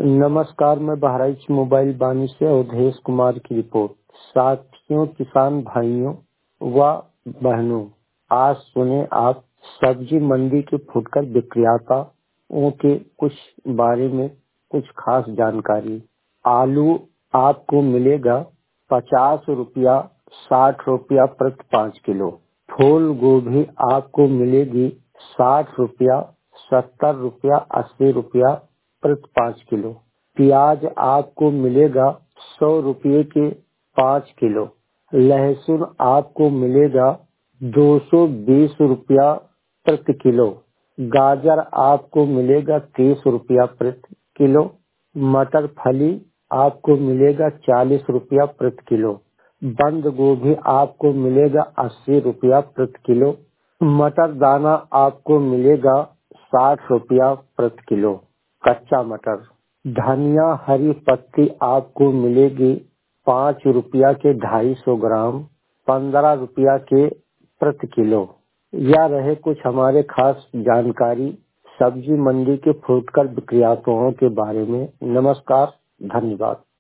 नमस्कार, मैं बहराइच मोबाइल बानी से अवधेश कुमार की रिपोर्ट। साथियों, किसान भाइयों व बहनों, आज सुने आप सब्जी मंडी के फुटकर विक्रेताओं के कुछ बारे में कुछ खास जानकारी। आलू आपको मिलेगा 50 रुपया 60 रुपया प्रति 5 किलो। फूल गोभी आपको मिलेगी 60 रुपया 70 रुपया 80 रुपया प्रति 5 किलो। प्याज आपको मिलेगा 100 रुपये के 5 किलो। लहसुन आपको मिलेगा 220 रुपया प्रति किलो। गाजर आपको मिलेगा 30 रुपया प्रति किलो। मटर फली आपको मिलेगा 40 रुपया प्रति किलो। बंद गोभी आपको मिलेगा 80 रुपया प्रति किलो। मटर दाना आपको मिलेगा 60 रुपया प्रति किलो। कच्चा मटर। धनिया हरी पत्ती आपको मिलेगी 5 रुपया के 250 ग्राम, 15 रुपया के प्रति किलो। यह रहे कुछ हमारे खास जानकारी सब्जी मंडी के फुटकर विक्रेताओं के बारे में। नमस्कार, धन्यवाद।